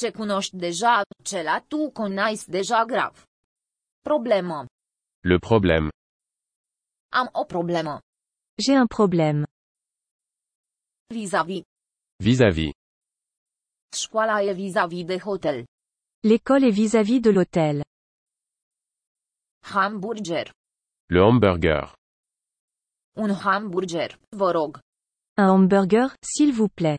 Ce cunoști deja, cela tu conais deja grav. Problemă. Le problème. Am o problemă. J'ai un problème. Vis-a-vis. Vis-à-vis. Școala e vis-a-vis de hotel. L'école est vis-à-vis de l'hôtel. Hamburger. Le hamburger. Un hamburger, vă rog. Un hamburger, s'il vous plaît.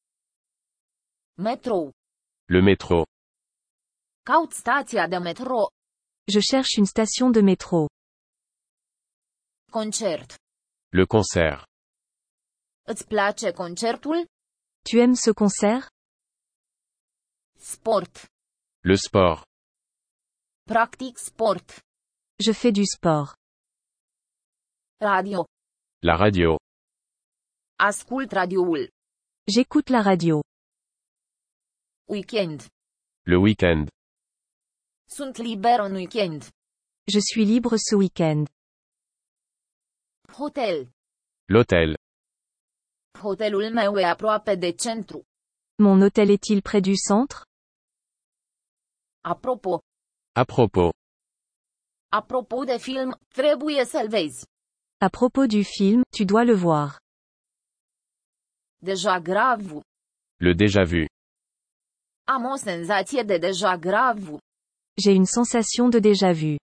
Metrou. Le métro. Caut stația de metro. Je cherche une station de métro. Concert. Le concert. Îți place concertul? Tu aimes ce concert? Sport. Le sport. Practic sport. Je fais du sport. Radio. La radio. Ascult radioul. J'écoute la radio. Weekend. Le week-end. Sunt liber în weekend. Je suis libre ce week-end. Hotel. L'hôtel. Hotelul meu e aproape de centru. Mon hôtel est-il près du centre? Apropo. À propos. Apropo de film, trebuie să-l vezi. À propos du film, tu dois le voir. Deja grav. Le déjà vu. Am o senzație de deja grav. J'ai une sensation de déjà vu.